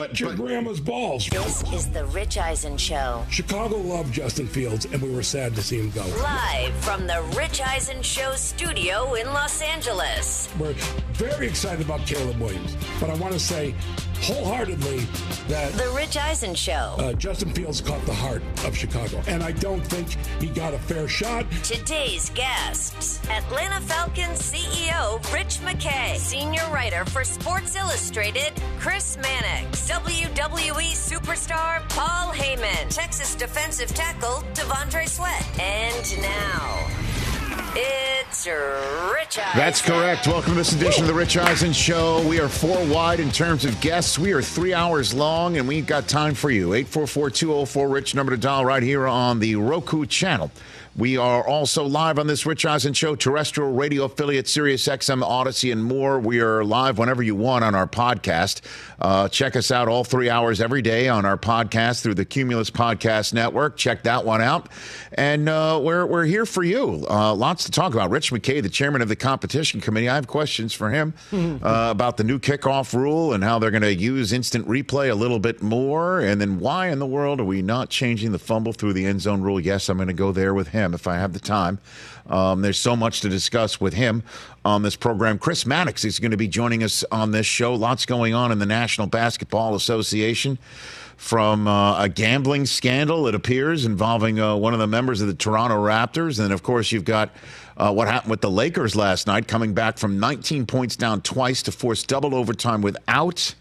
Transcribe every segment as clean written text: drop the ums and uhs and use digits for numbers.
Shut your grandma's balls. This is the Rich Eisen Show. Chicago loved Justin Fields, and we were sad to see him go. Live from the Rich Eisen Show studio in Los Angeles. We're very excited about Caleb Williams, but I want to say wholeheartedly that The Rich Eisen Show. Justin Fields caught the heart of Chicago, and I don't think he got a fair shot. Today's guests, Atlanta Falcons CEO Rich McKay, senior writer for Sports Illustrated Chris Mannix, WWE superstar Paul Heyman, Texas defensive tackle Devondre Sweat, and now it's Rich Eisen. That's correct. Welcome to this edition of the Rich Eisen Show. We are 4 wide in terms of guests. We are 3 hours long, and we've got time for you. 844-204-RICH, number to dial right here on the Roku channel. We are also live on this Rich Eisen Show, terrestrial radio affiliate, Sirius XM, Odyssey, and more. We are live whenever you want on our podcast. Check us out all 3 hours every day on our podcast through the Cumulus Podcast Network. Check that one out. And we're here for you. Lots to talk about. Rich McKay, the chairman of the competition committee, I have questions for him about the new kickoff rule and how they're going to use instant replay a little bit more. And then why in the world are we not changing the fumble through the end zone rule? Yes, I'm going to go there with him if I have the time. There's so much to discuss with him on this program. Chris Mannix is going to be joining us on this show. Lots going on in the National Basketball Association, from a gambling scandal, it appears, involving one of the members of the Toronto Raptors. And, of course, you've got what happened with the Lakers last night, coming back from 19 points down twice to force double overtime without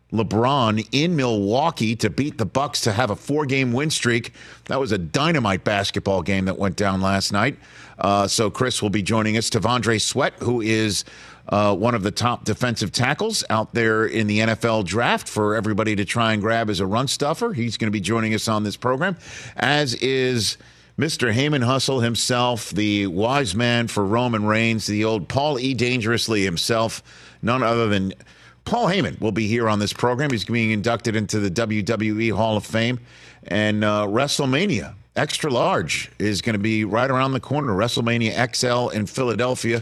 LeBron in Milwaukee to beat the Bucks to have a 4-game win streak. That was a dynamite basketball game that went down last night. So Chris will be joining us. Devondre Sweat, who is one of the top defensive tackles out there in the NFL draft for everybody to try and grab as a run stuffer. He's going to be joining us on this program, as is Mr. Heyman Hustle himself, the wise man for Roman Reigns, the old Paul E. Dangerously himself, none other than Paul Heyman will be here on this program. He's being inducted into the WWE Hall of Fame. And WrestleMania Extra Large is going to be right around the corner. WrestleMania XL in Philadelphia.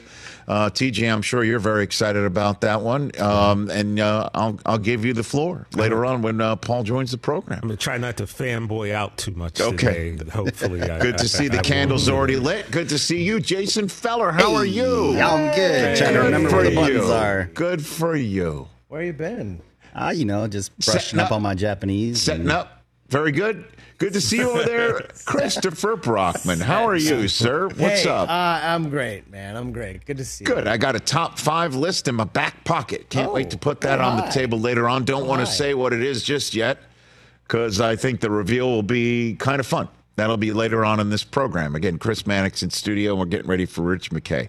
TJ, I'm sure you're very excited about that one. And I'll give you the floor later on when Paul joins the program. I'm going to try not to fanboy out too much today. Hopefully. Good to see the candles already lit. Good to see you, Jason Feller. How are you? I'm good. Trying to remember where the buttons are. Good for you. Where you been? Just brushing up on my Japanese. Setting up. Very good. Good to see you over there, Christopher Brockman. How are you, sir? What's up? I'm great, man. I'm great. Good to see you. Good. I got a top 5 list in my back pocket. Can't wait to put that on the table later on. Don't want to say what it is just yet, because I think the reveal will be kind of fun. That'll be later on in this program. Again, Chris Mannix in studio, and we're getting ready for Rich McKay.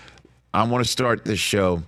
I want to start this show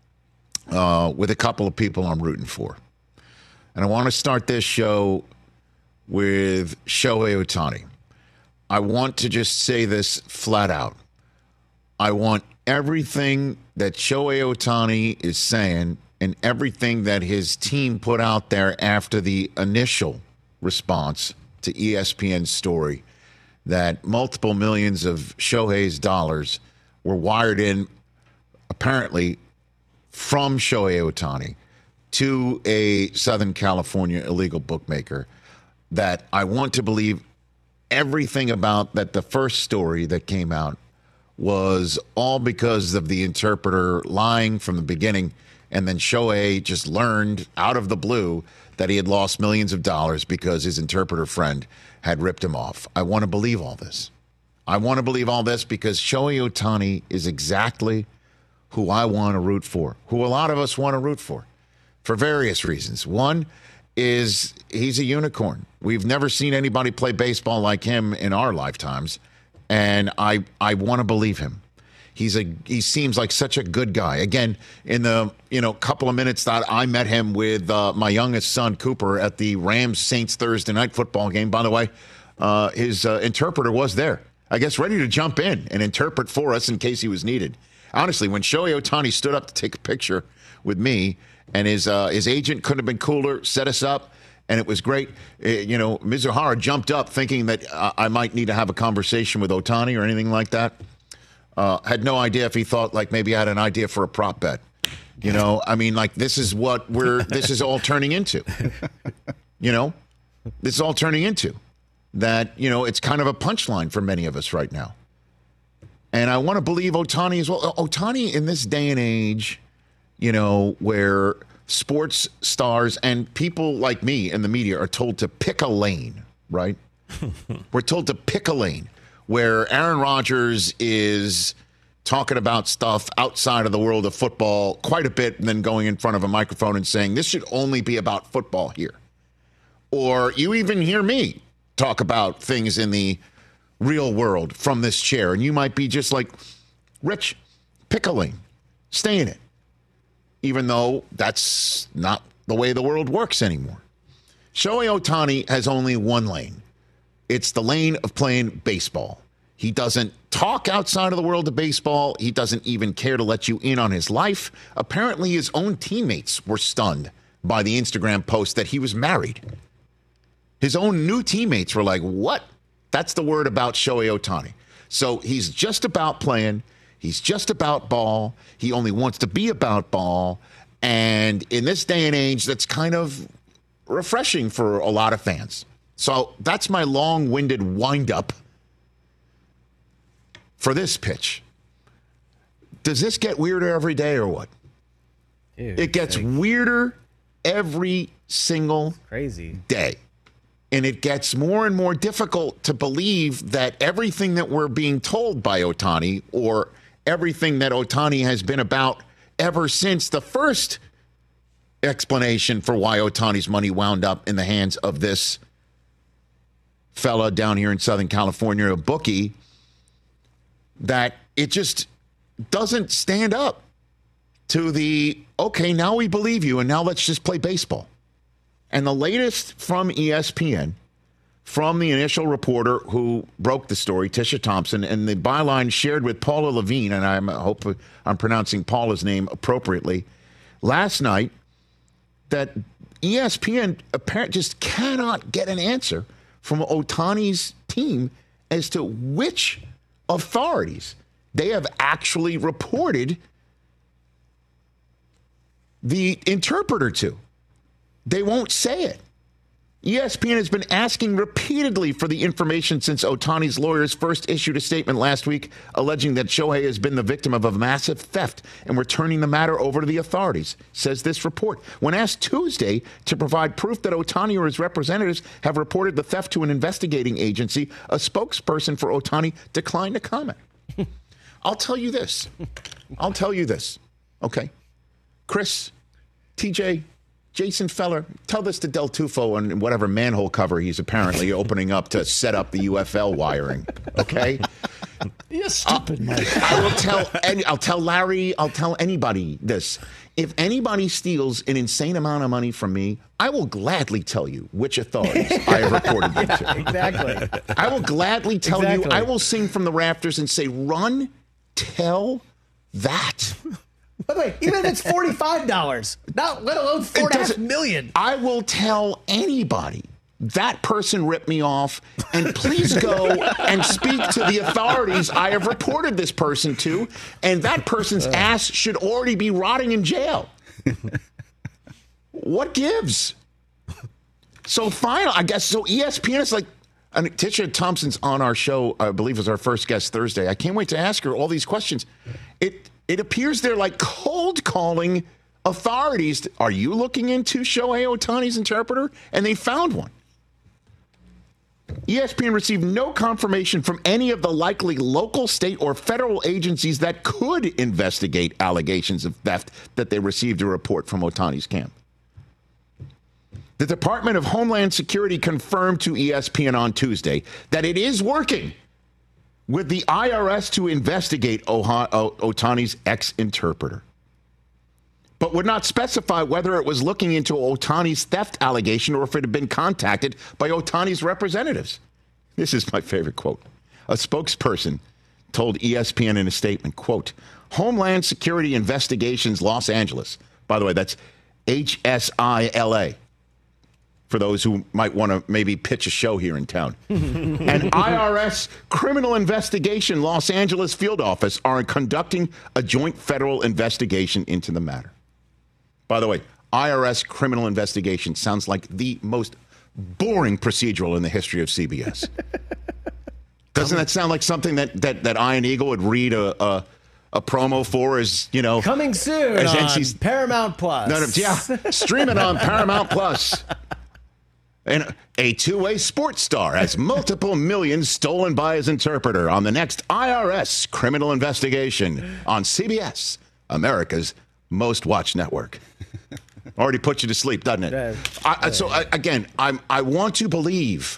with a couple of people I'm rooting for. And I want to start this show with Shohei Ohtani. I want to just say this flat out. I want everything that Shohei Ohtani is saying and everything that his team put out there after the initial response to ESPN's story that multiple millions of Shohei's dollars were wired in, apparently, from Shohei Ohtani to a Southern California illegal bookmaker, that I want to believe everything about that. The first story that came out was all because of the interpreter lying from the beginning, and then Shohei just learned out of the blue that he had lost millions of dollars because his interpreter friend had ripped him off. I want to believe all this. I want to believe all this because Shohei Ohtani is exactly who I want to root for, who a lot of us want to root for various reasons. One is he's a unicorn. We've never seen anybody play baseball like him in our lifetimes, and I want to believe him. He seems like such a good guy. Again, in the couple of minutes that I met him with my youngest son Cooper at the Rams-Saints Thursday night football game. By the way, his interpreter was there, I guess, ready to jump in and interpret for us in case he was needed. Honestly, when Shohei Ohtani stood up to take a picture with me, and his agent couldn't have been cooler, set us up, and it was great. Mizuhara jumped up thinking that I might need to have a conversation with Ohtani or anything like that. Had no idea if he thought like maybe I had an idea for a prop bet. You know, I mean, like, this is what this is all turning into. You know, this is all turning into that, you know, it's kind of a punchline for many of us right now. And I want to believe Ohtani as well. Ohtani in this day and age, you know, where sports stars and people like me in the media are told to pick a lane, right? We're told to pick a lane where Aaron Rodgers is talking about stuff outside of the world of football quite a bit and then going in front of a microphone and saying, this should only be about football here. Or you even hear me talk about things in the real world from this chair, and you might be just like, Rich, pick a lane, stay in it, even though that's not the way the world works anymore. Shohei Ohtani has only one lane. It's the lane of playing baseball. He doesn't talk outside of the world of baseball. He doesn't even care to let you in on his life. Apparently, his own teammates were stunned by the Instagram post that he was married. His own new teammates were like, what? That's the word about Shohei Ohtani. So he's just about playing. He's just about ball. He only wants to be about ball. And in this day and age, that's kind of refreshing for a lot of fans. So that's my long-winded wind-up for this pitch. Does this get weirder every day or what? Dude, it gets weirder every single day. And it gets more and more difficult to believe that everything that we're being told by Ohtani, or everything that Ohtani has been about ever since the first explanation for why Ohtani's money wound up in the hands of this fella down here in Southern California, a bookie, that it just doesn't stand up to the, okay, now we believe you, and now let's just play baseball. And the latest from ESPN, from the initial reporter who broke the story, Tisha Thompson, and the byline shared with Paula Levine, and I hope I'm pronouncing Paula's name appropriately, last night, that ESPN apparently just cannot get an answer from Ohtani's team as to which authorities they have actually reported the interpreter to. They won't say it. ESPN has been asking repeatedly for the information since Ohtani's lawyers first issued a statement last week alleging that Shohei has been the victim of a massive theft, and we're turning the matter over to the authorities, says this report. When asked Tuesday to provide proof that Ohtani or his representatives have reported the theft to an investigating agency, a spokesperson for Ohtani declined to comment. I'll tell you this. Okay? Chris, TJ, Jason Feller, tell this to Del Tufo and whatever manhole cover he's apparently opening up to set up the UFL wiring. Okay? You're stupid, Mike. I'll tell Larry, I'll tell anybody this. If anybody steals an insane amount of money from me, I will gladly tell you which authorities I have reported them to. Exactly. I will gladly tell you. I will sing from the rafters and say, run, tell that. By the way, even if it's $45, not let alone $4.5 million. I will tell anybody that person ripped me off, and please go and speak to the authorities I have reported this person to, and that person's ass should already be rotting in jail. What gives? So I guess ESPN is like, and Tisha Thompson's on our show, I believe was our first guest Thursday. I can't wait to ask her all these questions. It appears they're like cold calling authorities. Are you looking into Shohei Ohtani's interpreter? And they found one. ESPN received no confirmation from any of the likely local, state, or federal agencies that could investigate allegations of theft that they received a report from Ohtani's camp. The Department of Homeland Security confirmed to ESPN on Tuesday that it is working with the IRS to investigate Ohtani's ex-interpreter, but would not specify whether it was looking into Ohtani's theft allegation or if it had been contacted by Ohtani's representatives. This is my favorite quote. A spokesperson told ESPN in a statement, quote, Homeland Security Investigations Los Angeles. By the way, that's HSILA. For those who might want to maybe pitch a show here in town. An IRS Criminal Investigation Los Angeles field office are conducting a joint federal investigation into the matter. By the way, IRS criminal investigation sounds like the most boring procedural in the history of CBS. Doesn't that sound like something that Ian Eagle would read a promo for? As you know, coming soon as on Paramount Plus. Stream it on Paramount Plus. And a two-way sports star has multiple millions stolen by his interpreter on the next IRS criminal investigation on CBS, America's most watched network. Already put you to sleep, doesn't it? I want to believe,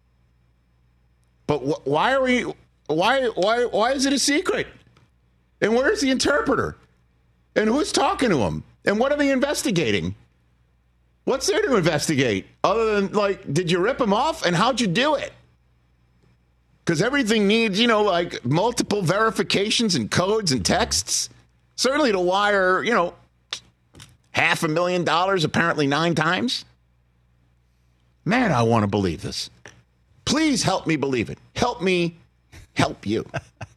but why is it a secret? And where's the interpreter? And who's talking to him? And what are they investigating? What's there to investigate other than, like, did you rip him off and how'd you do it? Because everything needs, like multiple verifications and codes and texts. Certainly to wire, $500,000 apparently 9 times. Man, I want to believe this. Please help me believe it. Help me help you.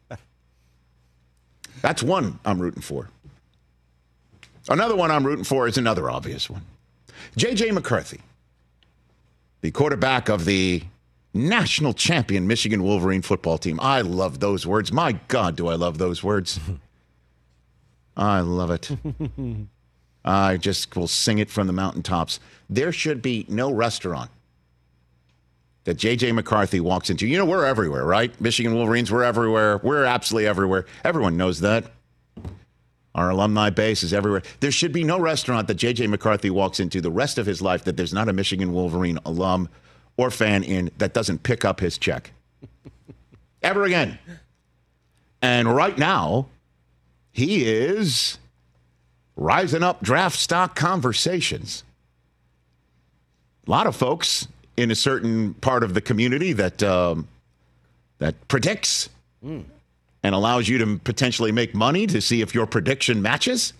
That's one I'm rooting for. Another one I'm rooting for is another obvious one. J.J. McCarthy, the quarterback of the national champion Michigan Wolverine football team. I love those words. My God, do I love those words. I love it. I just will sing it from the mountaintops. There should be no restaurant that J.J. McCarthy walks into. We're everywhere, right? Michigan Wolverines, we're everywhere. We're absolutely everywhere. Everyone knows that. Our alumni base is everywhere. There should be no restaurant that J.J. McCarthy walks into the rest of his life that there's not a Michigan Wolverine alum or fan in that doesn't pick up his check. Ever again. And right now, he is rising up draft stock conversations. A lot of folks in a certain part of the community that predicts and allows you to potentially make money to see if your prediction matches,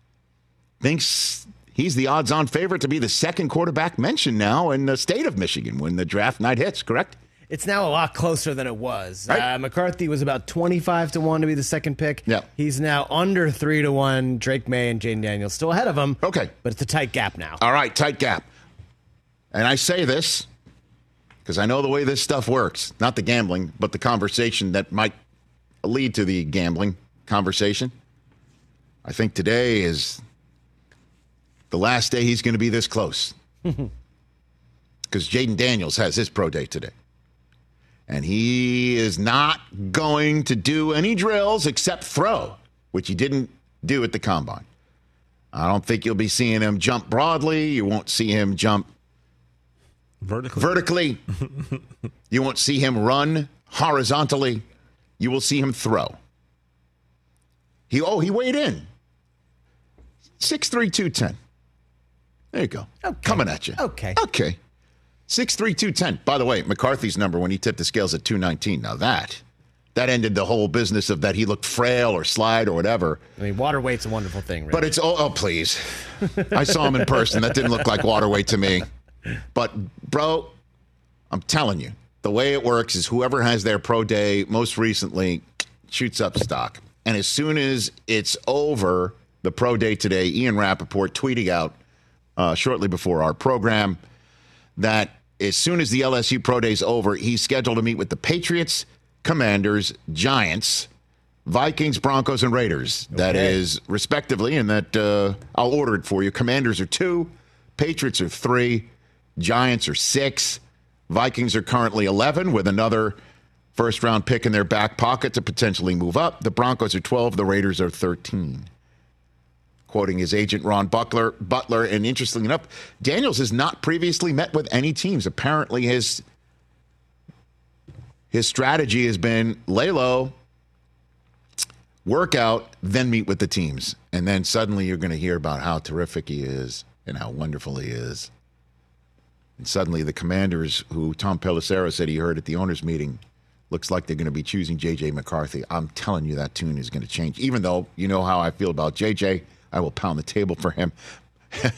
thinks he's the odds-on favorite to be the second quarterback mentioned now in the state of Michigan when the draft night hits, correct? It's now a lot closer than it was. Right. McCarthy was about 25-1 to be the second pick. Yeah. He's now under 3-1. Drake May and Jaden Daniels still ahead of him. Okay. But it's a tight gap now. All right, tight gap. And I say this because I know the way this stuff works. Not the gambling, but the conversation that might lead to the gambling conversation. I think today is the last day he's going to be this close. Because Jaden Daniels has his pro day today. And he is not going to do any drills except throw, which he didn't do at the combine. I don't think you'll be seeing him jump broadly. You won't see him jump vertically. You won't see him run horizontally. You will see him throw. He weighed in. 6'3", 210. There you go. Okay. Coming at you. Okay. 6'3", 210. By the way, McCarthy's number when he tipped the scales at 219. Now that ended the whole business of that he looked frail or slide or whatever. I mean, water weight's a wonderful thing, right? But it's, please. I saw him in person. That didn't look like water weight to me. But, bro, I'm telling you, the way it works is whoever has their pro day most recently shoots up stock. And as soon as it's over, the pro day today, Ian Rappaport tweeting out shortly before our program that as soon as the LSU pro day is over, he's scheduled to meet with the Patriots, Commanders, Giants, Vikings, Broncos, and Raiders. Okay. That is respectively, and that I'll order it for you. Commanders are 2, Patriots are 3, Giants are 6. Vikings are currently 11 with another first-round pick in their back pocket to potentially move up. The Broncos are 12. The Raiders are 13. Quoting his agent, Ron Butler, and interestingly enough, Daniels has not previously met with any teams. Apparently his strategy has been lay low, work out, then meet with the teams. And then suddenly you're going to hear about how terrific he is and how wonderful he is. And suddenly the Commanders, who Tom Pelissero said he heard at the owners' meeting, looks like they're going to be choosing J.J. McCarthy. I'm telling you that tune is going to change. Even though you know how I feel about J.J., I will pound the table for him.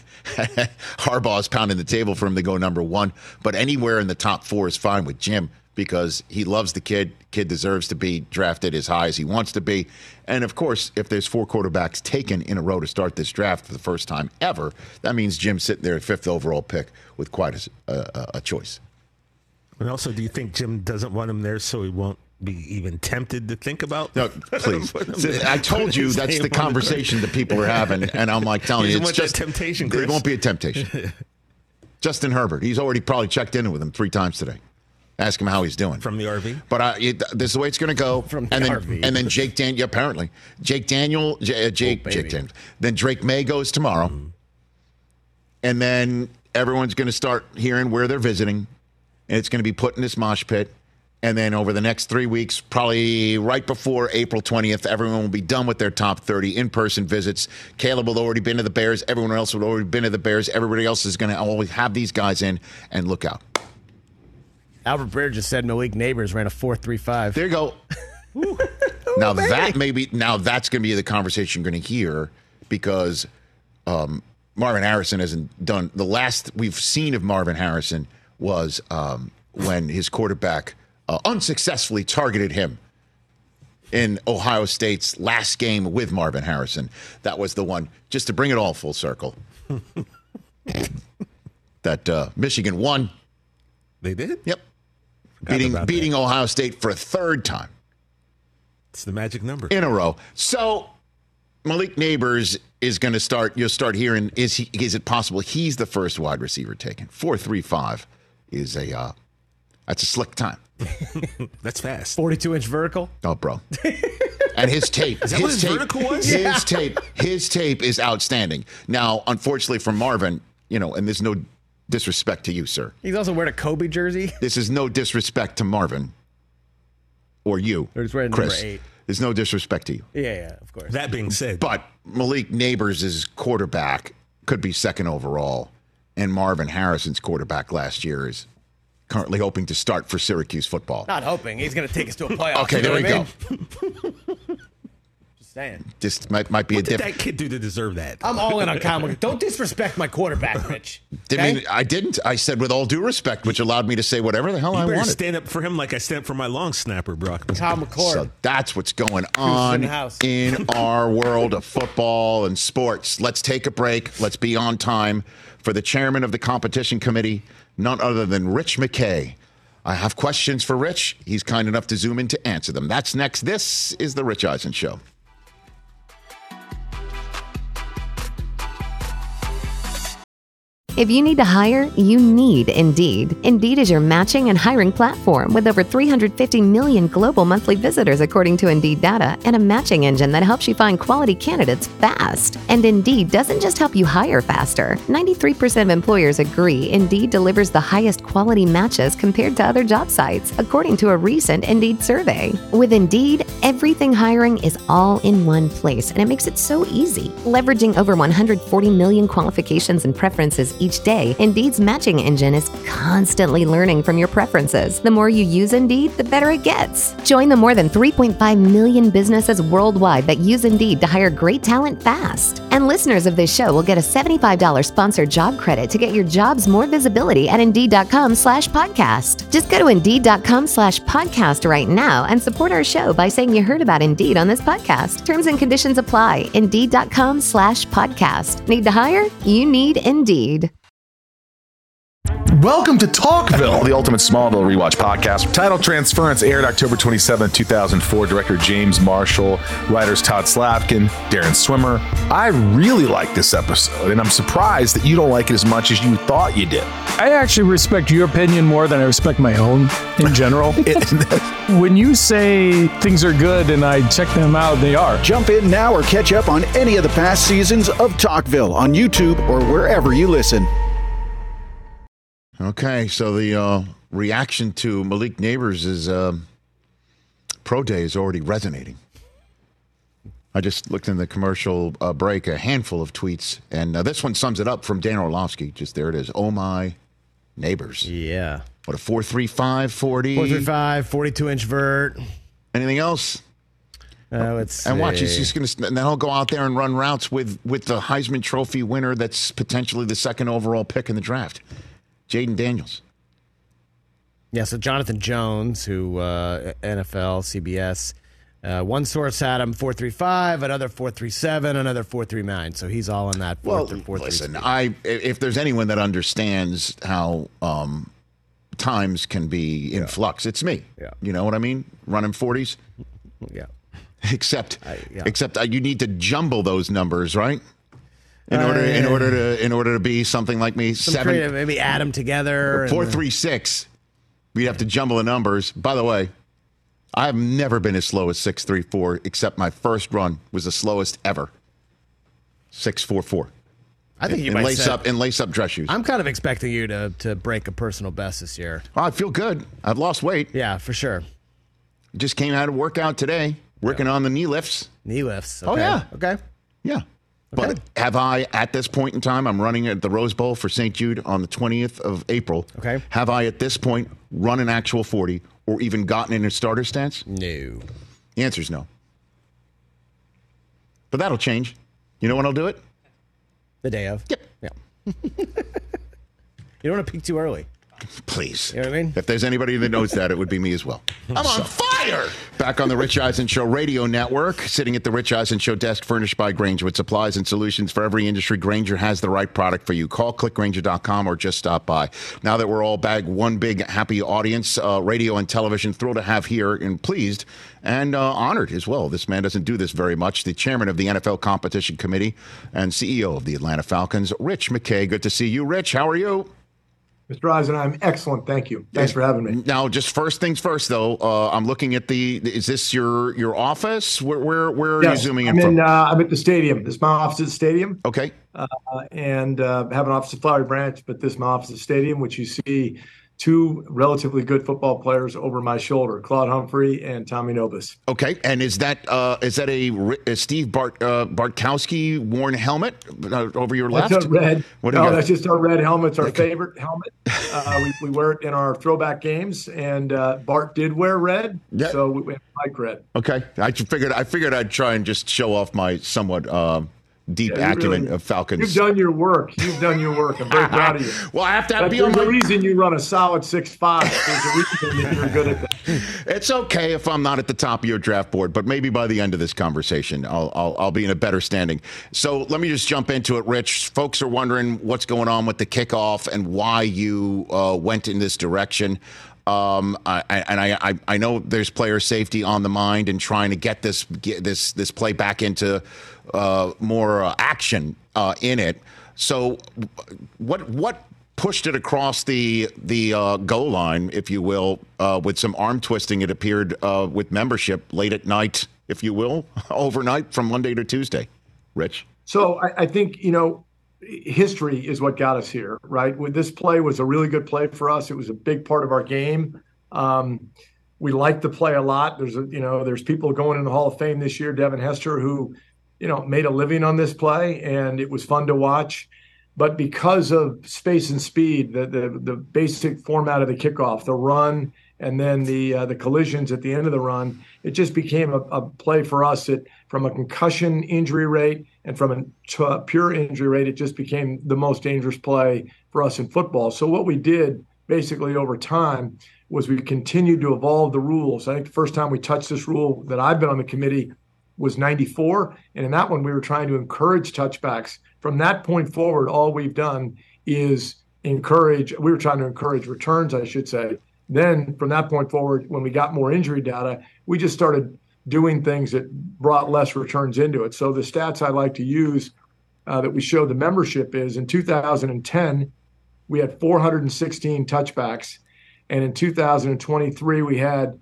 Harbaugh's pounding the table for him to go number 1. But anywhere in the top 4 is fine with Jim. because he loves the kid. Kid deserves to be drafted as high as he wants to be. And, of course, if there's 4 quarterbacks taken in a row to start this draft for the first time ever, that means Jim's sitting there at 5th overall pick with quite a choice. And also, do you think Jim doesn't want him there so he won't be even tempted to think about? No, please. I told you that's the conversation that people are having, and I'm like telling you, it's just temptation, Chris. It won't be a temptation. Justin Herbert, he's already probably checked in with him 3 times today. Ask him how he's doing. From the RV? But this is the way it's going to go. From the RV. And then Jake Daniel, apparently. Jake Daniel, Jake Daniel. Then Drake May goes tomorrow. And then everyone's going to start hearing where they're visiting. And it's going to be put in this mosh pit. And then over the next 3 weeks, probably right before April 20th, everyone will be done with their top 30 in-person visits. Caleb will have already been to the Bears. Everyone else will have already been to the Bears. Everybody else is going to always have these guys in. And look out. Albert Breer just said Malik Neighbors ran a 4.35. There you go. Now that's going to be the conversation you're going to hear, because Marvin Harrison hasn't done. The last we've seen of Marvin Harrison was when his quarterback unsuccessfully targeted him in Ohio State's last game with Marvin Harrison. That was the one, just to bring it all full circle, that Michigan won. They did? Yep. Beating Ohio State for a 3rd time. It's the magic number. In a row. So Malik Neighbors is going to start. You'll start hearing, is it possible he's the first wide receiver taken? 4.35 is that's a slick time. That's fast. 42-inch vertical. Oh, bro. And his tape. Is that what his vertical was? His tape is outstanding. Now, unfortunately for Marvin, and there's no disrespect to you, sir. He's also wearing a Kobe jersey. This is no disrespect to Marvin or you, He's wearing Chris. number 8. There's no disrespect to you. Yeah, of course. That being said. But Malik Neighbors' quarterback could be 2nd overall, and Marvin Harrison's quarterback last year is currently hoping to start for Syracuse football. Not hoping. He's going to take us to a playoff. Okay, there we go. Just saying. This might be What a did different. that kid do to deserve that? I'm all in on Kyle. Don't disrespect my quarterback, Rich. Okay? I didn't. I said with all due respect, which allowed me to say whatever the hell I You better wanted. stand up for him like I stand up for my long snapper, Brock. Kyle McCord. So that's what's going on in our world of football and sports. Let's take a break. Let's be on time for the chairman of the competition committee, none other than Rich McKay. I have questions for Rich. He's kind enough to zoom in to answer them. That's next. This is The Rich Eisen Show. If you need to hire, you need Indeed. Indeed is your matching and hiring platform with over 350 million global monthly visitors, according to Indeed data, and a matching engine that helps you find quality candidates fast. And Indeed doesn't just help you hire faster. 93% of employers agree Indeed delivers the highest quality matches compared to other job sites, according to a recent Indeed survey. With Indeed, everything hiring is all in one place, and it makes it so easy. Leveraging over 140 million qualifications and preferences each day, Indeed's matching engine is constantly learning from your preferences. The more you use Indeed, the better it gets. Join the more than 3.5 million businesses worldwide that use Indeed to hire great talent fast. And listeners of this show will get a $75 sponsored job credit to get your jobs more visibility at Indeed.com/podcast. Just go to Indeed.com/podcast right now and support our show by saying you heard about Indeed on this podcast. Terms and conditions apply. Indeed.com/podcast. Need to hire? You need Indeed. Welcome to Talkville, the ultimate Smallville rewatch podcast. Title Transference aired October 27, 2004. Director James Marshall, writers Todd Slavkin, Darren Swimmer. I really like this episode, and I'm surprised that you don't like it as much as you thought you did. I actually respect your opinion more than I respect my own in general. When you say things are good and I check them out, they are. Jump in now or catch up on any of the past seasons of Talkville on YouTube or wherever you listen. Okay, so the reaction to Malik Neighbors' pro day is already resonating. I just looked in the commercial break, a handful of tweets, and this one sums it up from Dan Orlovsky. Just there it is. Oh, my Neighbors. Yeah. What, a 4.35, 40? 4.35, 42-inch vert. Anything else? Let's see. And watch, he's just going to, and then he'll go out there and run routes with the Heisman Trophy winner that's potentially the 2nd overall pick in the draft. Jaden Daniels. Yeah, so Jonathan Jones, who NFL, CBS, one source had him 4.35, another 4.37, another 4.39. So he's all in that 4.33. Listen, if there's anyone that understands how times can be in flux, it's me. Yeah. You know what I mean? Running 40s. Yeah. Except you need to jumble those numbers, right? In order to be something like me, maybe add them together. 4.36. We'd have to jumble the numbers. By the way, I've never been as slow as 6.34, except my first run was the slowest ever. 6.44. I think you might lace up dress shoes. I'm kind of expecting you to break a personal best this year. Oh, I feel good. I've lost weight. Yeah, for sure. Just came out of workout today, working on the knee lifts. Knee lifts. Okay. Oh yeah. Okay. Yeah. But have I, at this point in time, I'm running at the Rose Bowl for St. Jude on the 20th of April. Okay. Have I, at this point, run an actual 40 or even gotten in a starter stance? No. The answer is no. But that'll change. You know when I'll do it? The day of. Yep. Yeah. You don't want to peak too early. Please. You know what I mean? If there's anybody that knows that, it would be me as well. I'm on fire! Back on the Rich Eisen Show Radio Network, sitting at the Rich Eisen Show desk, furnished by Grainger with supplies and solutions for every industry. Grainger has the right product for you. Call clickgrainger.com or just stop by. Now that we're all one big happy audience, radio and television, thrilled to have here and pleased and honored as well. This man doesn't do this very much. The chairman of the NFL Competition Committee and CEO of the Atlanta Falcons, Rich McKay. Good to see you, Rich. How are you? Mr. Eisen, I'm excellent. Thank you. Thanks for having me. Now, just first things first, though. I'm looking at is this your office? Where are you zooming in from? I'm at the stadium. This is my office at the stadium. Okay. And have an office at Flowery Branch, but this is my office at the stadium, which you see two relatively good football players over my shoulder, Claude Humphrey and Tommy Nobis. Okay. And is that a Steve Bartkowski worn helmet over your left? That's a red. That's just our red helmet. It's our favorite helmet. We wear it in our throwback games, and Bart did wear red, so we like red. Okay. I figured I'd try and just show off my somewhat deep acumen of Falcons. You've done your work. I'm very proud of you. Well, I have to be There's a reason you run a solid 6'5". There's a reason that you're good at that. It's okay if I'm not at the top of your draft board, but maybe by the end of this conversation, I'll be in a better standing. So let me just jump into it, Rich. Folks are wondering what's going on with the kickoff and why you went in this direction. I know there's player safety on the mind and trying to get this play back into more action in it. So what pushed it across the goal line, if you will, with some arm twisting, it appeared, with membership late at night, if you will, overnight from Monday to Tuesday, Rich? So I think, history is what got us here, right? This play was a really good play for us. It was a big part of our game. We like the play a lot. There's people going in the Hall of Fame this year, Devin Hester, who, made a living on this play, and it was fun to watch. But because of space and speed, the basic format of the kickoff, the run, and then the collisions at the end of the run, it just became a play for us that, from a concussion injury rate and from a pure injury rate, it just became the most dangerous play for us in football. So what we did basically over time was we continued to evolve the rules. I think the first time we touched this rule that I've been on the committee was 94. And in that one, we were trying to encourage touchbacks. From that point forward, all we've done is we were trying to encourage returns, I should say. Then from that point forward, when we got more injury data, we just started doing things that brought less returns into it. So the stats I like to use that we showed the membership is in 2010, we had 416 touchbacks. And in 2023, we had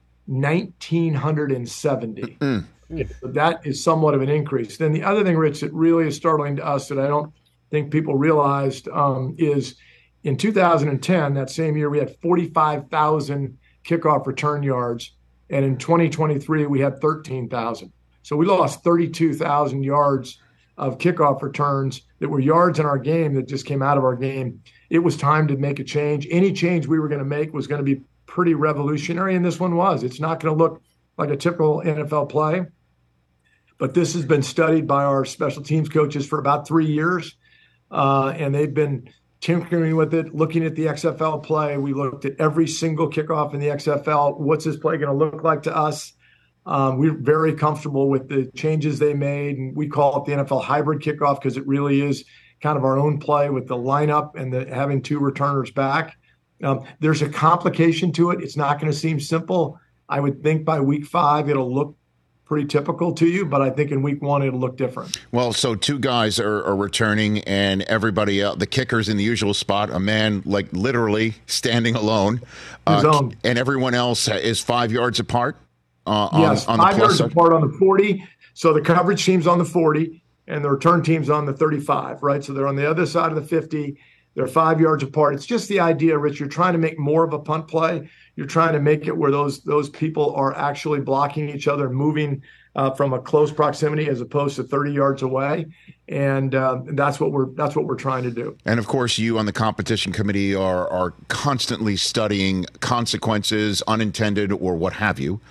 1,970. That is somewhat of an increase. Then the other thing, Rich, that really is startling to us that I don't think people realized is in 2010, that same year, we had 45,000 kickoff return yards. And in 2023, we had 13,000. So we lost 32,000 yards of kickoff returns that were yards in our game that just came out of our game. It was time to make a change. Any change we were going to make was going to be pretty revolutionary, and this one was. It's not going to look like a typical NFL play, but this has been studied by our special teams coaches for about 3 years, and they've been tinkering with it, looking at the XFL play. We looked at every single kickoff in the XFL. What's this play going to look like to us? We're very comfortable with the changes they made, and we call it the NFL hybrid kickoff because it really is kind of our own play with the lineup and having two returners back. There's a complication to it. It's not going to seem simple. I would think by week 5 it'll look pretty typical to you, but I think in week 1 it'll look different. Well, so 2 guys are returning, and everybody else, the kicker's in the usual spot, a man like literally standing alone, and everyone else is 5 yards apart. Yes, on 5 yards side. apart on the 40. So the coverage team's on the 40, and the return team's on the 35, right? So they're on the other side of the 50. They're 5 yards apart. It's just the idea, Rich, you're trying to make more of a punt play. You're trying to make it where those people are actually blocking each other, moving from a close proximity as opposed to 30 yards away, and that's what we're trying to do. And of course, you on the competition committee are constantly studying consequences, unintended or what have you.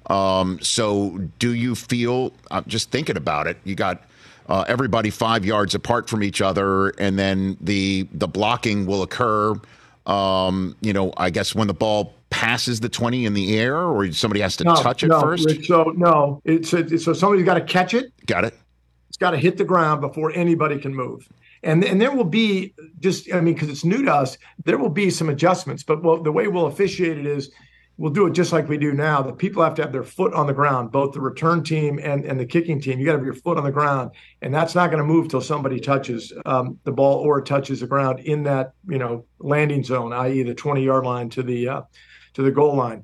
So do you feel, just thinking about it, you got everybody 5 yards apart from each other, and then the blocking will occur, I guess when the ball passes the 20 in the air, or somebody has to touch it first? Rich, so somebody's got to catch it. Got it. It's got to hit the ground before anybody can move. And there will be because it's new to us, there will be some adjustments. But the way we'll officiate it is we'll do it just like we do now. The people have to have their foot on the ground, both the return team and the kicking team. You got to have your foot on the ground, and that's not going to move till somebody touches the ball or touches the ground in that landing zone, i.e. the 20-yard line to the goal line.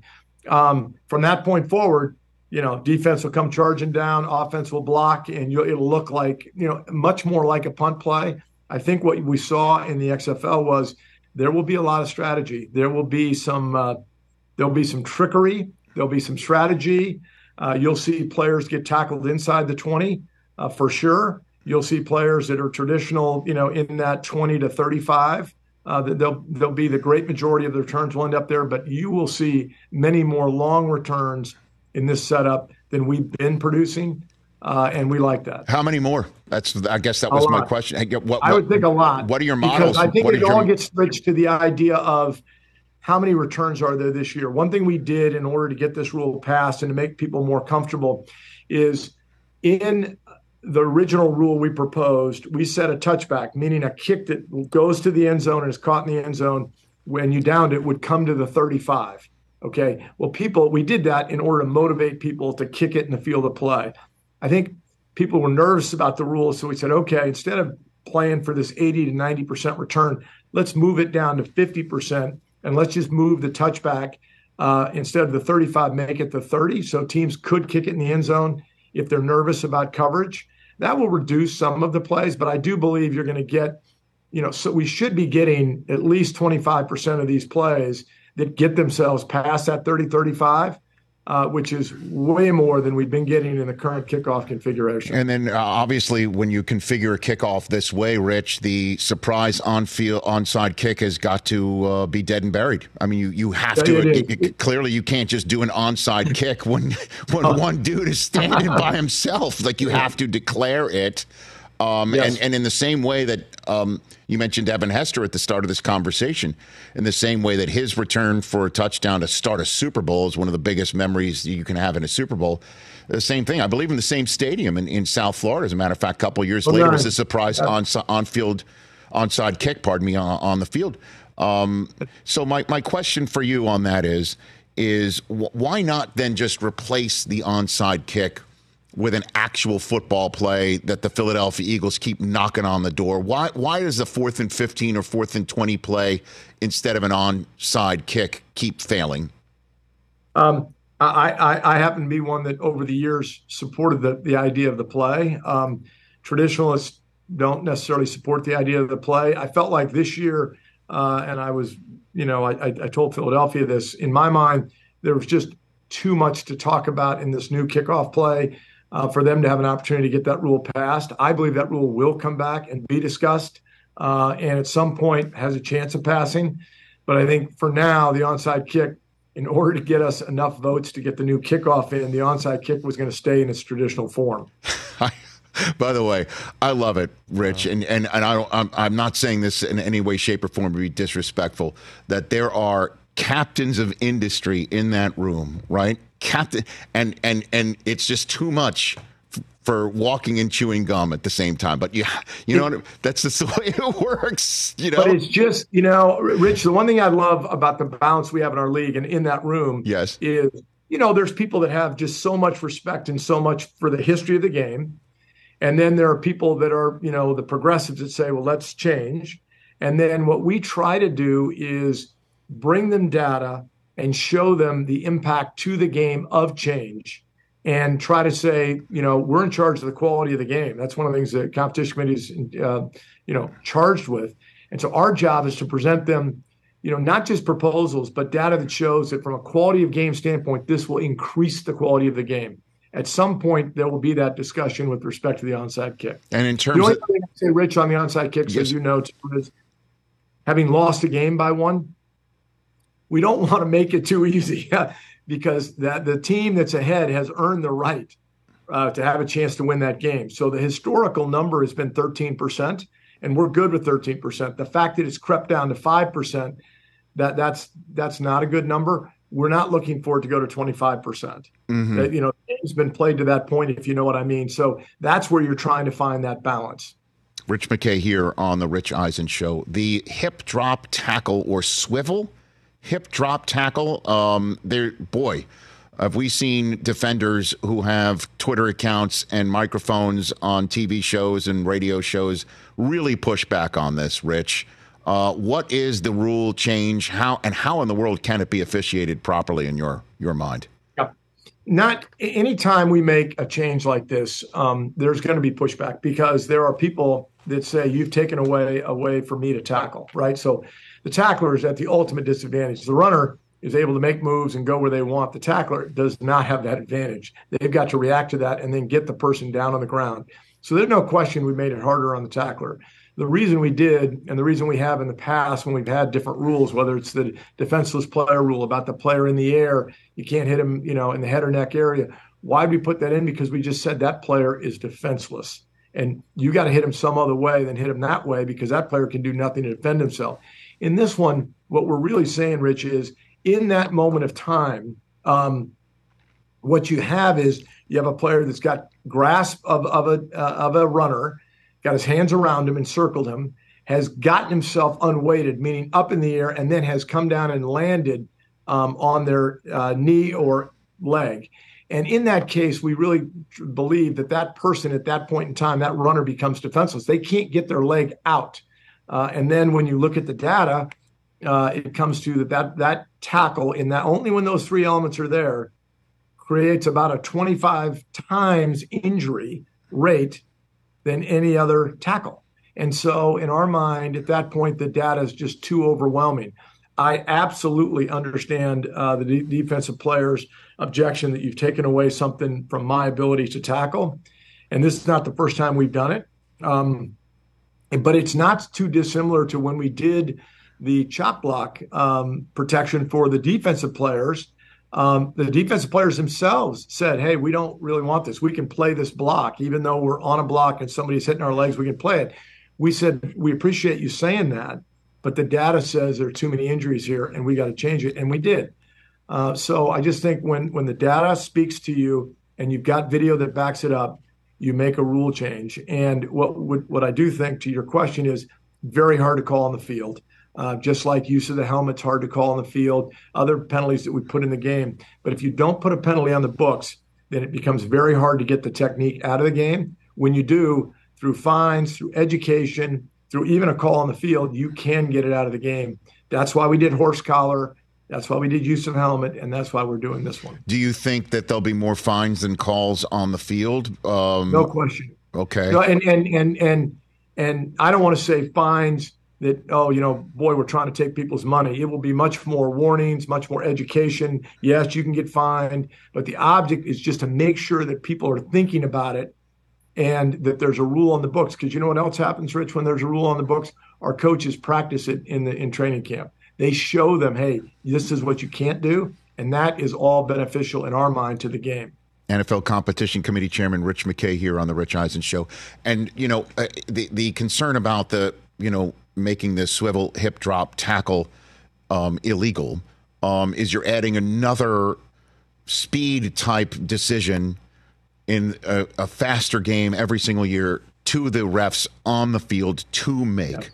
From that point forward, defense will come charging down, offense will block, and it'll look like much more like a punt play. I think what we saw in the XFL was there will be a lot of strategy. There will be some. There'll be some trickery. There'll be some strategy. You'll see players get tackled inside the 20 for sure. You'll see players that are traditional, in that 20 to 35. They'll be the great majority of the returns will end up there, but you will see many more long returns in this setup than we've been producing, and we like that. How many more? I guess that was my question. I would think a lot. What are your models? Because I think it all gets switched to the idea of how many returns are there this year? One thing we did in order to get this rule passed and to make people more comfortable is in the original rule we proposed, we set a touchback, meaning a kick that goes to the end zone and is caught in the end zone when you downed it would come to the 35. Okay. Well, we did that in order to motivate people to kick it in the field of play. I think people were nervous about the rule. So we said, okay, instead of playing for this 80 to 90% return, let's move it down to 50%. And let's just move the touchback instead of the 35, make it the 30. So teams could kick it in the end zone if they're nervous about coverage. That will reduce some of the plays, but I do believe you're going to get, so we should be getting at least 25% of these plays that get themselves past that 30-35, which is way more than we've been getting in the current kickoff configuration. And then obviously when you configure a kickoff this way, Rich, the surprise onside kick has got to be dead and buried. I mean, you have to. Clearly, you can't just do an onside kick when one dude is standing by himself. Like, you have to declare it. Yes. And in the same way that you mentioned Evan Hester at the start of this conversation, in the same way that his return for a touchdown to start a Super Bowl is one of the biggest memories you can have in a Super Bowl. The same thing, I believe, in the same stadium in South Florida. As a matter of fact, a couple of years later, was a surprise onside kick, on the field. So my question for you on that is why not then just replace the onside kick with an actual football play that the Philadelphia Eagles keep knocking on the door? Why does the 4th and 15 or 4th and 20 play instead of an onside kick keep failing? I happen to be one that over the years supported the idea of the play. Traditionalists don't necessarily support the idea of the play. I felt like this year, and I was, I told Philadelphia this, in my mind, there was just too much to talk about in this new kickoff play. For them to have an opportunity to get that rule passed. I believe that rule will come back and be discussed and at some point has a chance of passing. But I think for now, the onside kick, in order to get us enough votes to get the new kickoff in, the onside kick was going to stay in its traditional form. By the way, I love it, Rich, and I'm not saying this in any way, shape, or form to be disrespectful, that there are captains of industry in that room, right? And it's just too much for walking and chewing gum at the same time. But you know, that's just the way it works, you know? But it's just, you know, Rich, the one thing I love about the balance we have in our league and in that room is, you know, there's people that have just so much respect and so much for the history of the game. And then there are people that are, you know, the progressives that say, well, let's change. And then what we try to do is bring them data and show them the impact to the game of change and try to say, you know, we're in charge of the quality of the game. That's one of the things that competition committee is, you know, charged with. And so our job is to present them, you know, not just proposals, but data that shows that from a quality of game standpoint, this will increase the quality of the game. At some point, there will be that discussion with respect to the onside kick. And in terms the only of thing I say, Rich, on the onside kicks, as you know, is having lost a game by one, we don't want to make it too easy because the team that's ahead has earned the right to have a chance to win that game. So the historical number has been 13%, and we're good with 13%. The fact that it's crept down to 5%, that's not a good number. We're not looking for it to go to 25%. Mm-hmm. You know, the game's been played to that point, if you know what I mean. So that's where you're trying to find that balance. Rich McKay here on the Rich Eisen Show. The hip drop tackle or swivel hip drop tackle, have we seen defenders who have Twitter accounts and microphones on TV shows and radio shows really push back on this, Rich? What is the rule change? How in the world can it be officiated properly in your mind? Not anytime we make a change like this, there's going to be pushback because there are people that say you've taken away for me to tackle, right? So the tackler is at the ultimate disadvantage. The runner is able to make moves and go where they want. The tackler does not have that advantage. They've got to react to that and then get the person down on the ground. So there's no question we made it harder on the tackler. The reason we did, and the reason we have in the past when we've had different rules, whether it's the defenseless player rule about the player in the air, you can't hit him, you know, in the head or neck area. Why did we put that in? Because we just said that player is defenseless. And you got to hit him some other way than hit him that way because that player can do nothing to defend himself. In this one, what we're really saying, Rich, is in that moment of time, what you have is you have a player that's got grasp of a runner, got his hands around him and circled him, has gotten himself unweighted, meaning up in the air, and then has come down and landed on their knee or leg. And in that case, we really believe that person at that point in time, that runner becomes defenseless. They can't get their leg out. And then when you look at the data, it comes to that tackle in that only when those three elements are there creates about a 25 times injury rate than any other tackle. And so in our mind, at that point, the data is just too overwhelming. I absolutely understand the defensive player's objection that you've taken away something from my ability to tackle. And this is not the first time we've done it. But it's not too dissimilar to when we did the chop block protection for the defensive players. The defensive players themselves said, hey, we don't really want this. We can play this block. Even though we're on a block and somebody's hitting our legs, we can play it. We said, we appreciate you saying that, but the data says there are too many injuries here and we got to change it. And we did. So I just think when the data speaks to you and you've got video that backs it up, you make a rule change. And what I do think to your question is very hard to call on the field. Just like use of the helmet's hard to call on the field, other penalties that we put in the game. But if you don't put a penalty on the books, then it becomes very hard to get the technique out of the game. When you do, through fines, through education, through even a call on the field, you can get it out of the game. That's why we did horse collar. That's why we did use of helmet, and that's why we're doing this one. Do you think that there'll be more fines than calls on the field? No question. Okay. No, and I don't want to say fines that, boy, we're trying to take people's money. It will be much more warnings, much more education. Yes, you can get fined, but the object is just to make sure that people are thinking about it and that there's a rule on the books. Because you know what else happens, Rich, when there's a rule on the books? Our coaches practice it in training camp. They show them, hey, this is what you can't do, and that is all beneficial in our mind to the game. NFL Competition Committee Chairman Rich McKay here on the Rich Eisen Show. And, the concern about making the swivel hip drop tackle illegal is you're adding another speed type decision in a faster game every single year to the refs on the field to make.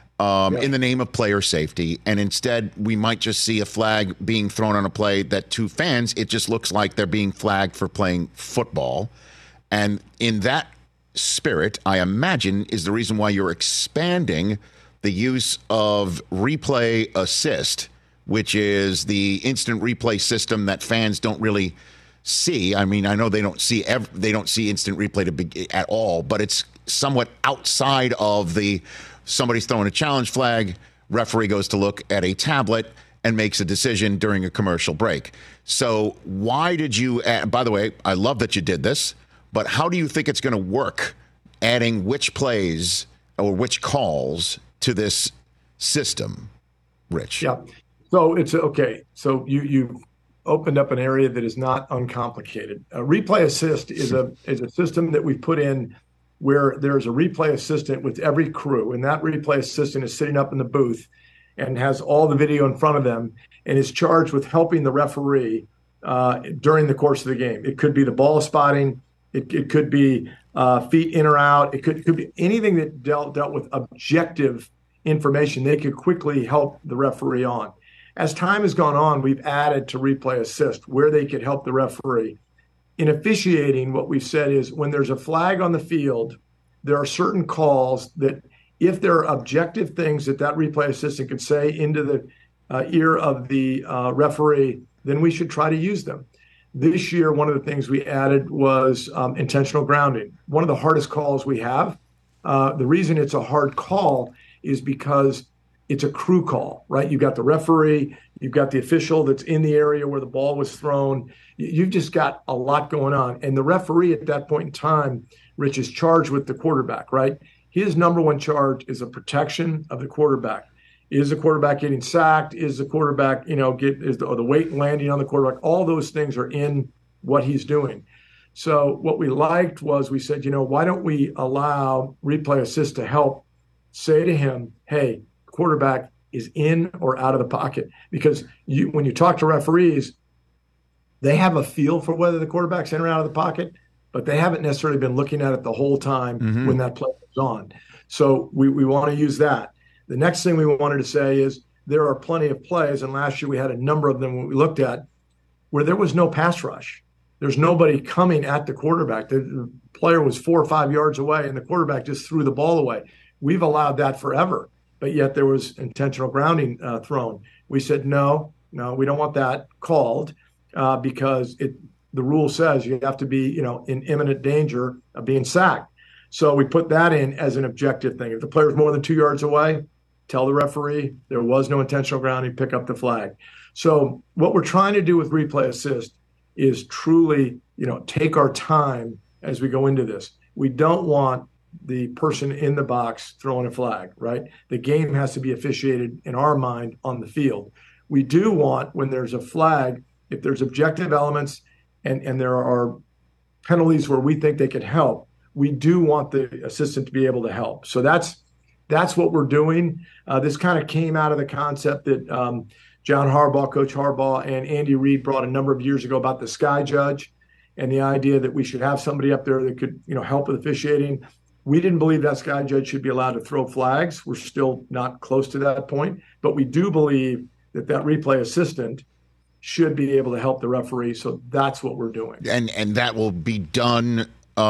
In the name of player safety. And instead, we might just see a flag being thrown on a play that to fans, it just looks like they're being flagged for playing football. And in that spirit, I imagine, is the reason why you're expanding the use of replay assist, which is the instant replay system that fans don't really see. I mean, I know they don't see instant replay at all, but it's somewhat outside of the somebody's throwing a challenge flag, referee goes to look at a tablet and makes a decision during a commercial break. So why did you add, by the way, I love that you did this, but how do you think it's going to work adding which plays or which calls to this system, Rich? Yeah. So it's okay. So you opened up an area that is not uncomplicated. Replay assist is a system that we put in where there's a replay assistant with every crew, and that replay assistant is sitting up in the booth and has all the video in front of them and is charged with helping the referee during the course of the game. It could be the ball spotting. It could be feet in or out. It could be anything that dealt with objective information they could quickly help the referee on. As time has gone on, we've added to replay assist where they could help the referee. In officiating, what we've said is when there's a flag on the field, there are certain calls that if there are objective things that replay assistant can say into the ear of the referee, then we should try to use them. This year, one of the things we added was intentional grounding. One of the hardest calls we have. The reason it's a hard call is because it's a crew call, right? You've got the referee, you've got the official that's in the area where the ball was thrown. You've just got a lot going on. And the referee at that point in time, Rich, is charged with the quarterback, right? His number one charge is a protection of the quarterback. Is the quarterback getting sacked? Is the quarterback, is the weight landing on the quarterback? All those things are in what he's doing. So what we liked was we said, why don't we allow replay assist to help say to him, hey, quarterback is in or out of the pocket? Because when you talk to referees, they have a feel for whether the quarterback's in or out of the pocket, but they haven't necessarily been looking at it the whole time when that play is on. So we want to use that. The next thing we wanted to say is there are plenty of plays, and last year we had a number of them we looked at where there was no pass rush. There's nobody coming at the quarterback. The player was 4 or 5 yards away, and the quarterback just threw the ball away. We've allowed that forever. But yet there was intentional grounding thrown. We said, no, we don't want that called because the rule says you have to be, in imminent danger of being sacked. So we put that in as an objective thing. If the player's more than 2 yards away, tell the referee there was no intentional grounding, pick up the flag. So what we're trying to do with replay assist is truly, take our time as we go into this. We don't want the person in the box throwing a flag, right? The game has to be officiated in our mind on the field. We do want, when there's a flag, if there's objective elements and there are penalties where we think they could help, we do want the assistant to be able to help. So that's what we're doing. This kind of came out of the concept that John Harbaugh, Coach Harbaugh, and Andy Reid brought a number of years ago about the sky judge and the idea that we should have somebody up there that could, help with officiating. We didn't believe that sky judge should be allowed to throw flags. We're still not close to that point, but we do believe that replay assistant should be able to help the referee. So that's what we're doing. And that will be done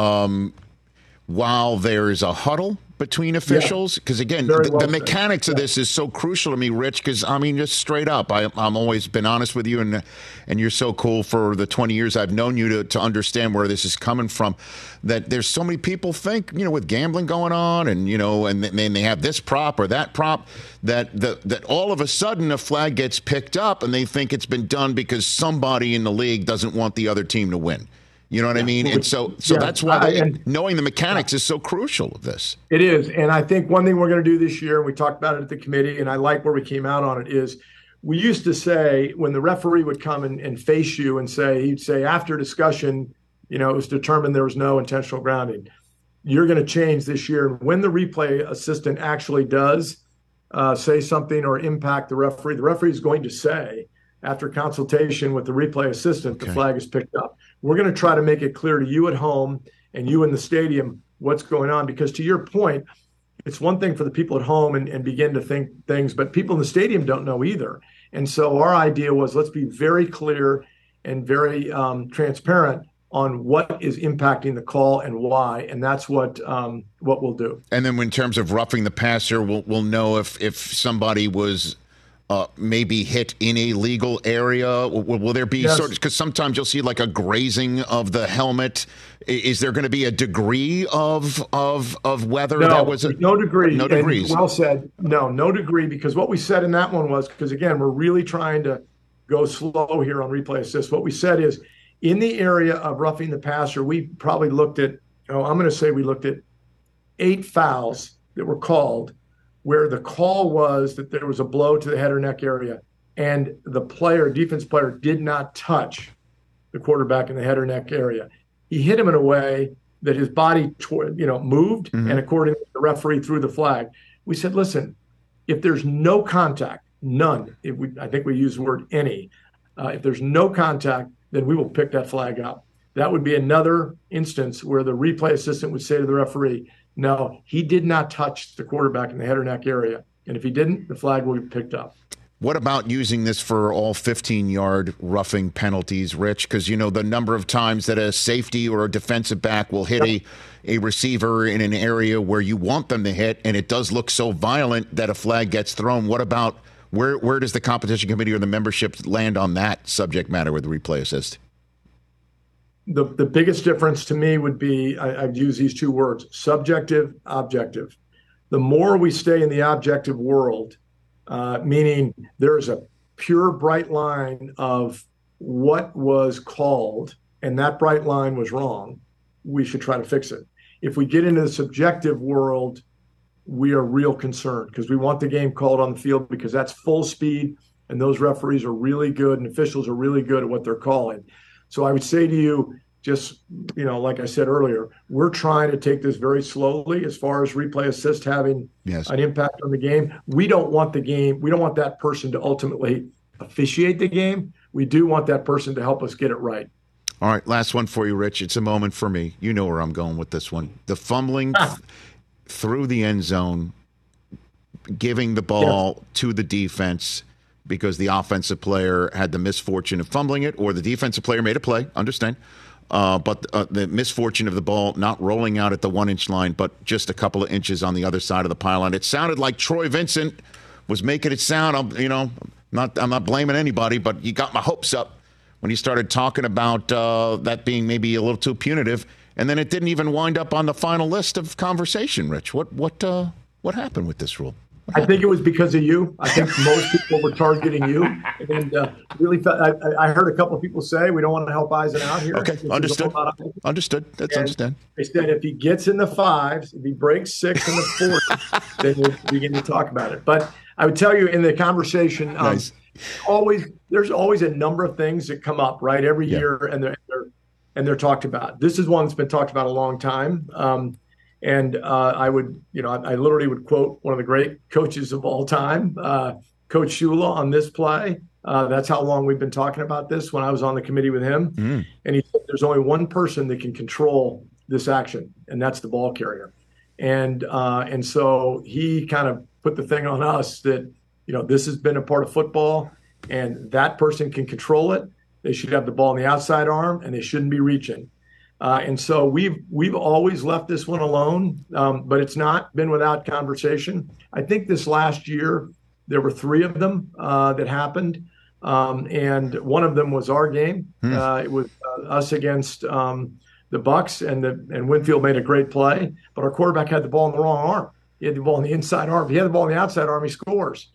while there is a huddle between officials? Because, again, the mechanics of this is so crucial to me, Rich, because, just straight up, I'm always been honest with you, and you're so cool for the 20 years I've known you to understand where this is coming from, that there's so many people think, with gambling going on and, and they have this prop or that prop, that all of a sudden a flag gets picked up and they think it's been done because somebody in the league doesn't want the other team to win. You know what I mean? And so that's why knowing the mechanics is so crucial of this. It is. And I think one thing we're going to do this year, we talked about it at the committee, and I like where we came out on it, is we used to say when the referee would come and face you and he'd say, after discussion, it was determined there was no intentional grounding. You're going to change this year. And when the replay assistant actually does say something or impact the referee is going to say, after consultation with the replay assistant, the flag is picked up. We're going to try to make it clear to you at home and you in the stadium what's going on, because to your point, it's one thing for the people at home and begin to think things, but people in the stadium don't know either. And so our idea was, let's be very clear and very transparent on what is impacting the call and why, and that's what we'll do. And then in terms of roughing the passer, we'll know if somebody was maybe hit in a legal area. Will there be sort of, because sometimes you'll see like a grazing of the helmet. Is there going to be a degree of whether that was no degree? No degrees. Well said. No degree, because what we said in that one was, because again, we're really trying to go slow here on replay assist. What we said is, in the area of roughing the passer, we probably looked at, I'm going to say we looked at 8 fouls that were called where the call was that there was a blow to the head or neck area, and the defense player did not touch the quarterback in the head or neck area. He hit him in a way that his body moved, and according to the referee threw the flag. We said, listen, if there's no contact, none, I think we use the word any, if there's no contact, then we will pick that flag up. That would be another instance where the replay assistant would say to the referee, no, he did not touch the quarterback in the head or neck area. And if he didn't, the flag will be picked up. What about using this for all 15-yard roughing penalties, Rich? Because, the number of times that a safety or a defensive back will hit a receiver in an area where you want them to hit, and it does look so violent that a flag gets thrown. What about where does the competition committee or the membership land on that subject matter with replay assist? The biggest difference to me would be, I've used these 2 words, subjective, objective. The more we stay in the objective world, meaning there's a pure bright line of what was called, and that bright line was wrong, we should try to fix it. If we get into the subjective world, we are real concerned, because we want the game called on the field, because that's full speed, and those referees are really good and officials are really good at what they're calling. So I would say to you, just, like I said earlier, we're trying to take this very slowly as far as replay assist having an impact on the game. We don't want that person to ultimately officiate the game. We do want that person to help us get it right. All right, last one for you, Rich. It's a moment for me. You know where I'm going with this one. The fumbling through the end zone, giving the ball to the defense because the offensive player had the misfortune of fumbling it, or the defensive player made a play, understand, but the misfortune of the ball not rolling out at the 1-inch line, but just a couple of inches on the other side of the pylon. It sounded like Troy Vincent was making it sound, I'm not blaming anybody, but you got my hopes up when he started talking about that being maybe a little too punitive. And then it didn't even wind up on the final list of conversation, Rich. What happened with this rule? I think it was because of you. I think most people were targeting you. And really, I heard a couple of people say, we don't want to help Eisen out here. Okay, understood. That's understand. They said if he gets in the 5s, if he breaks 6 in the 4s, then we'll begin to talk about it. But I would tell you in the conversation, nice. There's always a number of things that come up, right, every year, and they're talked about. This is one that's been talked about a long time. And I literally would quote one of the great coaches of all time, Coach Shula, on this play. That's how long we've been talking about this, when I was on the committee with him. And he said there's only one person that can control this action, and that's the ball carrier. And so he kind of put the thing on us that, this has been a part of football, and that person can control it. They should have the ball in the outside arm, and they shouldn't be reaching. And so we've always left this one alone, but it's not been without conversation. I think this last year there were 3 of them that happened, and one of them was our game. It was us against the Bucs, and Winfield made a great play, but our quarterback had the ball in the wrong arm. He had the ball in the inside arm. If he had the ball in the outside arm, he scores.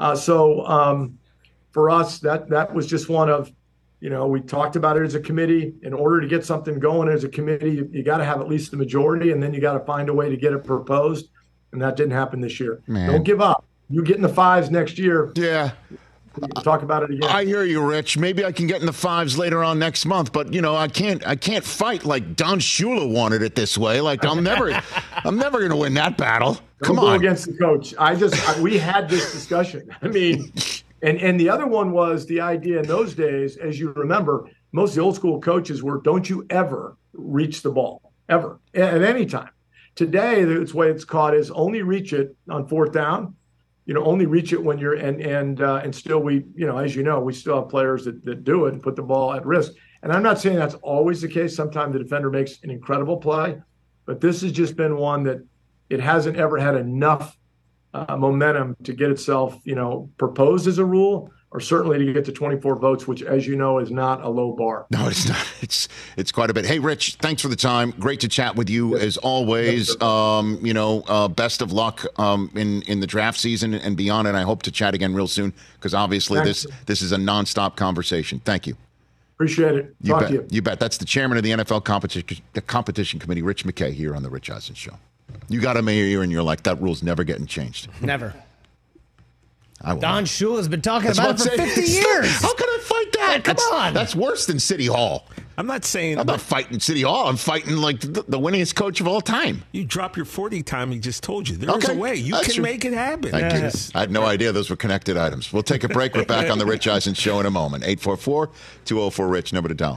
So for us, that was just one of. We talked about it as a committee. In order to get something going as a committee, you got to have at least the majority, and then you got to find a way to get it proposed. And that didn't happen this year. Man. Don't give up. You get in the 5s next year. Yeah. We can talk about it again. I hear you, Rich. Maybe I can get in the 5s later on next month, but I can't fight like Don Shula wanted it this way. Like I'm never going to win that battle. Come on, go against the coach. We had this discussion. I mean, and the other one was the idea in those days, as you remember, most of the old school coaches were, don't you ever reach the ball, ever, at any time. Today, the way it's caught is only reach it on 4th down. Only reach it when you're and still we, as you know, we still have players that do it and put the ball at risk. And I'm not saying that's always the case. Sometimes the defender makes an incredible play, but this has just been one that it hasn't ever had enough momentum to get itself, proposed as a rule, or certainly to get to 24 votes, which, as you know, is not a low bar. No, it's not. It's quite a bit. Hey, Rich, thanks for the time. Great to chat with you as always. Best of luck in the draft season and beyond. And I hope to chat again real soon because obviously this is a nonstop conversation. Thank you. Appreciate it. Talk to you. You bet. That's the chairman of the NFL competition committee, Rich McKay, here on the Rich Eisen Show. You got him here, and you're like, that rule's never getting changed. Never. Don Shula's been talking about it for 50 years. How can I fight that? Come on. That's worse than City Hall. I'm not fighting City Hall. I'm fighting like the winningest coach of all time. You drop your 40 time. He just told you. There's a way. You can make it happen. Thank you. I had no idea those were connected items. We'll take a break. We're back on the Rich Eisen Show in a moment. 844-204-RICH, number to dial.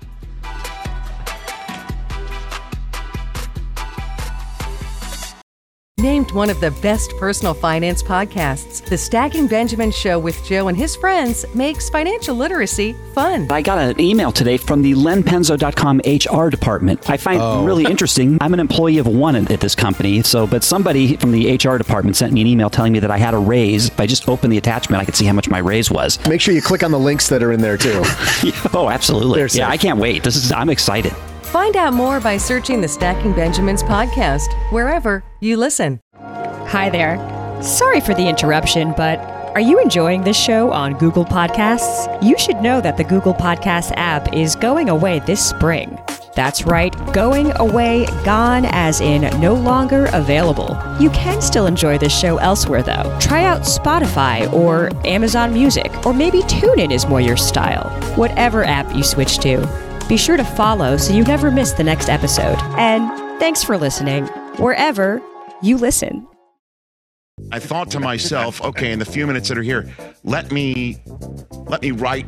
Named one of the best personal finance podcasts, the Stacking Benjamin Show with Joe and his friends makes financial literacy fun. I got an email today from the lenpenzo.com HR department. I find really interesting. I'm an employee of one at this company, but somebody from the HR department sent me an email telling me that I had a raise. If I just opened the attachment, I could see how much my raise was. Make sure you click on the links that are in there too. Oh, absolutely. Yeah, I can't wait. I'm excited. Find out more by searching the Stacking Benjamins podcast, wherever you listen. Hi there. Sorry for the interruption, but are you enjoying this show on Google Podcasts? You should know that the Google Podcasts app is going away this spring. That's right, going away, gone as in no longer available. You can still enjoy this show elsewhere though. Try out Spotify or Amazon Music, or maybe TuneIn is more your style. Whatever app you switch to, be sure to follow so you never miss the next episode. And thanks for listening, wherever you listen. I thought to myself, okay, in the few minutes that are here, let me write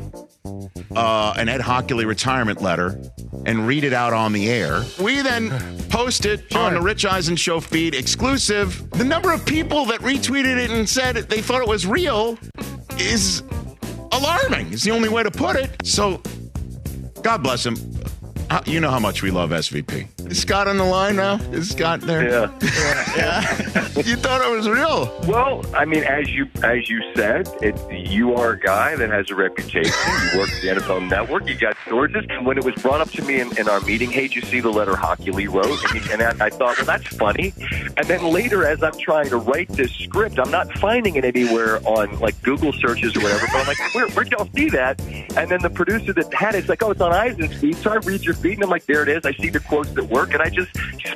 an Ed Hockley retirement letter and read it out on the air. We then post it on the Rich Eisen Show feed, exclusive. The number of people that retweeted it and said they thought it was real is alarming. It's the only way to put it. So, God bless him. You know how much we love SVP. Is Scott on the line now? Is Scott there? Yeah. You thought it was real? Well, I mean, as you said, you are a guy that has a reputation. You work at the NFL Network. You got sources. And when it was brought up to me in our meeting, hey, did you see the letter Hockley wrote? And I thought, well, that's funny. And then later, as I'm trying to write this script, I'm not finding it anywhere on like Google searches or whatever. But I'm like, where'd y'all see that? And then the producer that had it's like, oh, it's on Eisen's feed. So I read your feed, and I'm like, there it is. I see the quotes that work, and I just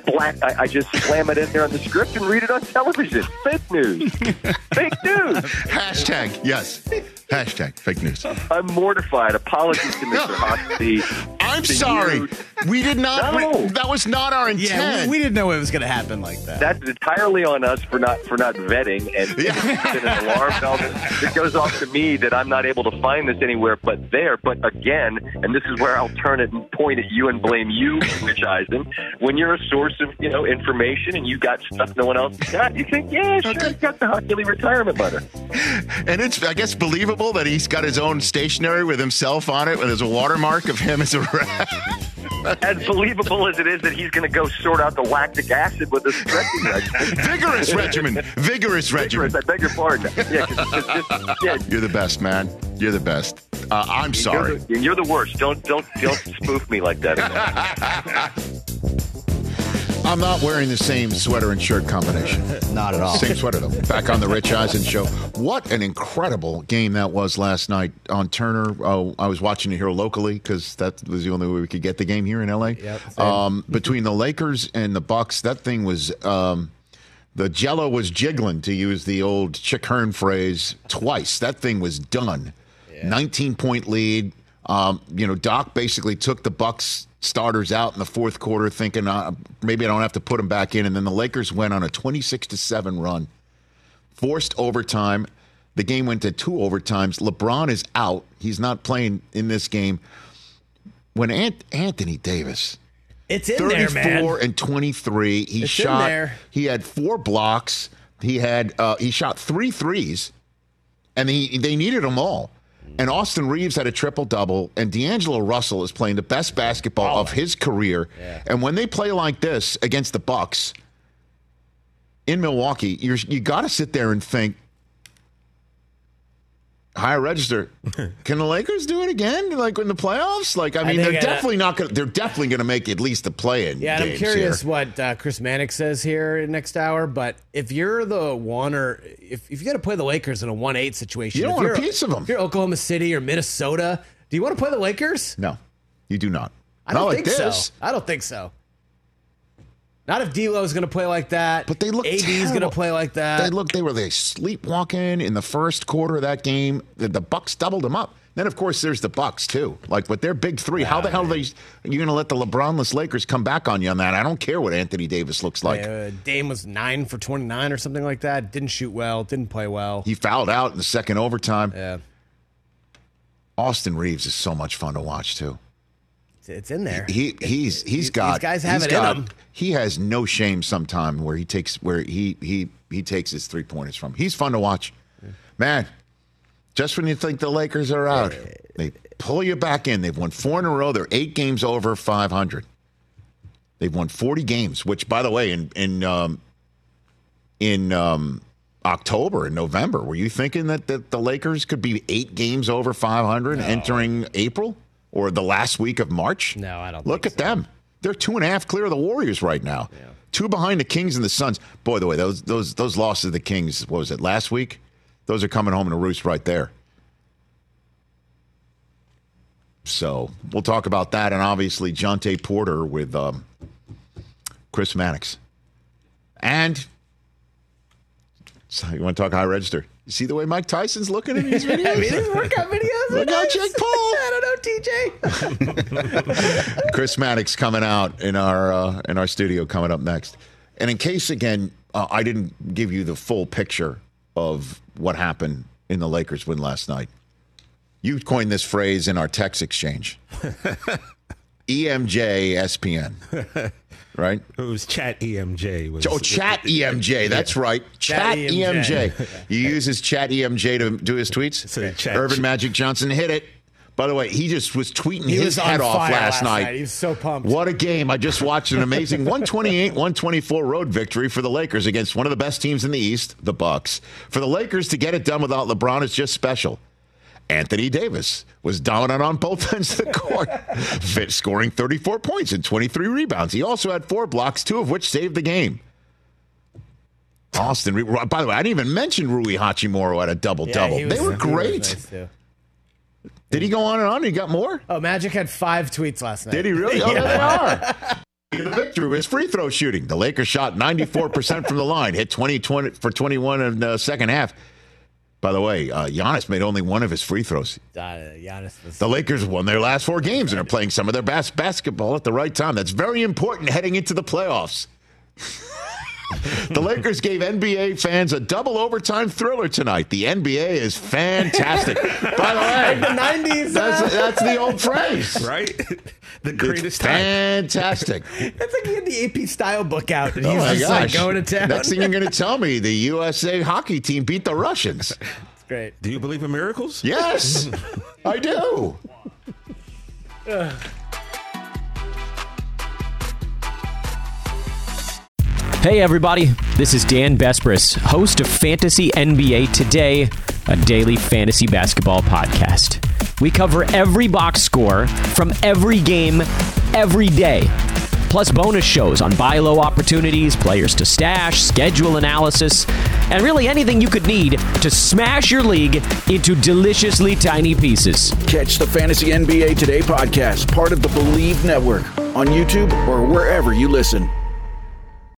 slam it in there on the script and read it on television. Fake news. Fake news. Hashtag, yes. Hashtag fake news. I'm mortified. Apologies to Mr. Hockley. I'm sorry. We did not. No. That was not our intent. Yeah, we didn't know it was going to happen like that. That's entirely on us for not vetting, and it's been an alarm bell that goes off to me that I'm not able to find this anywhere but there. But again, and this is where I'll turn it and point at you and blame you, Rich Eisen. When you're a source of information and you got stuff no one else got, you think, yeah, sure, you got the Hockley retirement letter. And it's, I guess, believable that he's got his own stationery with himself on it, where there's a watermark of him as a rat. As believable as it is that he's going to go sort out the lactic acid with a stretching regimen. Vigorous regimen. Vigorous regimen. I beg your pardon. Yeah. You're the best, man. You're the best. I'm sorry. You're the worst. Don't spoof me like that. I'm not wearing the same sweater and shirt combination. Not at all. Same sweater, though. Back on the Rich Eisen Show. What an incredible game that was last night on Turner. I was watching it here locally because that was the only way we could get the game here in L.A. Yep, between the Lakers and the Bucks, that thing was The Jello was jiggling, to use the old Chick Hearn phrase, twice. That thing was done. 19-point lead. Doc basically took the Bucks starters out in the fourth quarter, thinking maybe I don't have to put them back in. And then the Lakers went on a 26-7 run, forced overtime. The game went to 2 overtimes. LeBron is out. He's not playing in this game. When Anthony Davis, it's in there, man. 34 and 23. He had 4 blocks. He shot 3 threes, and they needed them all. And Austin Reeves had a triple-double, and D'Angelo Russell is playing the best basketball of his career. Yeah. And when they play like this against the Bucks in Milwaukee, you got to sit there and think, higher register. Can the Lakers do it again? Like in the playoffs? Like, I mean, they're definitely not going. They're definitely going to make at least a play-in. Yeah, and I'm curious what Chris Mannix says here next hour. But if you're the one, or if you got to play the Lakers in a 1-8 situation, you don't want a piece of them. If you're Oklahoma City or Minnesota, do you want to play the Lakers? No, you do not. I don't think so. I don't think so. Not if D'Lo is going to play like that. But they look AD is going to play like that. They were sleepwalking in the first quarter of that game. The Bucks doubled them up. Then, of course, there's the Bucks, too. Like, with their big three, how the hell are you going to let the LeBron-less Lakers come back on you on that? I don't care what Anthony Davis looks like. Dame was 9 for 29 or something like that. Didn't shoot well. Didn't play well. He fouled out in the second overtime. Yeah. Austin Reeves is so much fun to watch, too. It's in there. These guys have it in them. He has no shame sometime where he takes his 3-pointers from. He's fun to watch. Man, just when you think the Lakers are out, they pull you back in. They've won 4 in a row. They're 8 games over 500. They've won 40 games, which, by the way, in October and November, were you thinking that the Lakers could be 8 games over 500 entering April? Or the last week of March? No, I don't Look think at them. They're 2.5 clear of the Warriors right now. Yeah. 2 behind the Kings and the Suns. Boy, the way those losses to the Kings, what was it, last week? Those are coming home to roost right there. So we'll talk about that. And obviously, Jonte Porter with Chris Mannix. And so you want to talk high register? You see the way Mike Tyson's looking at these videos? I mean, his workout videos. Look out, Jake Paul. I don't know, TJ. Chris Mannix coming out in our studio coming up next. And in case, again, I didn't give you the full picture of what happened in the Lakers win last night. You coined this phrase in our text exchange. EMJ SPN. Right? It was Chat EMJ. Chat EMJ. That's right. Chat EMJ. You use his Chat EMJ to do his tweets? Urban Magic Johnson hit it. By the way, he just was tweeting his head off last night. He was so pumped. What a game. I just watched an amazing 128-124 road victory for the Lakers against one of the best teams in the East, the Bucks. For the Lakers to get it done without LeBron is just special. Anthony Davis was dominant on both ends of the court, scoring 34 points and 23 rebounds. He also had 4 blocks, 2 of which saved the game. Austin, by the way, I didn't even mention Rui Hachimura at a double-double. They were great. Did he go on and on? He got more? Oh, Magic had 5 tweets last night. Did he really? Oh, there they are. The victory was free throw shooting. The Lakers shot 94% from the line, hit 20 for 21 in the second half. By the way, Giannis made only 1 of his free throws. The Lakers won their last 4 games and are playing some of their best basketball at the right time. That's very important heading into the playoffs. The Lakers gave NBA fans a double overtime thriller tonight. The NBA is fantastic. By the way, like the 90s. That's the old phrase. Right? The greatest time. Fantastic. It's like he had the AP style book out. And oh, my just gosh. Like going to town. Next thing you're going to tell me, the USA hockey team beat the Russians. It's great. Do you believe in miracles? Yes, I do. Hey everybody, this is Dan Vespris, host of Fantasy NBA Today, a daily fantasy basketball podcast. We cover every box score from every game, every day. Plus bonus shows on buy low opportunities, players to stash, schedule analysis, and really anything you could need to smash your league into deliciously tiny pieces. Catch the Fantasy NBA Today podcast, part of the Believe Network, on YouTube or wherever you listen.